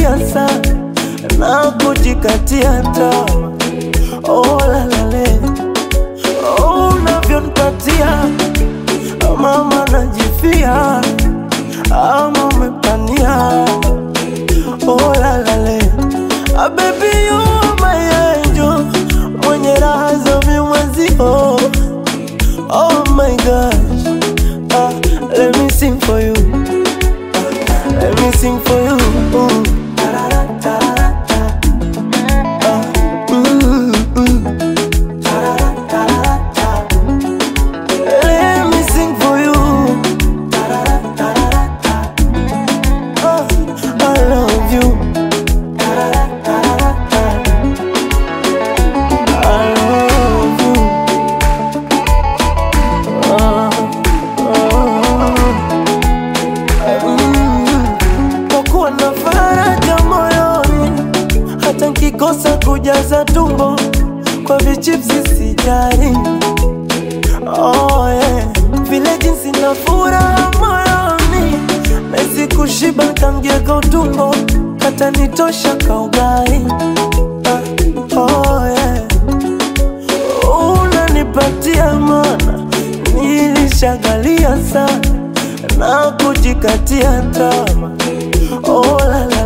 sana na kujikatia tamaa. Oh la la le, oh unavyonipatia mama najifia, ama umepania. Oh la la le, baby you are my angel, mwenye raha za mimwezio. Oh my gosh, let me sing for you, let me sing for you. Let me sing for you. I love you. I love you. Kwa kuwa na faraja moyoni, hata nkikosa kujaza tumbo kwa vichipsi sijali. Oh yeah, vile jinsi na furaha moyoni, nahisi kushiba kamgeka utumbo, hata nitosha kaugai. Oh yeah, unanipatia mana, nilishagalia sana na kujikatia tamaa. Oh la la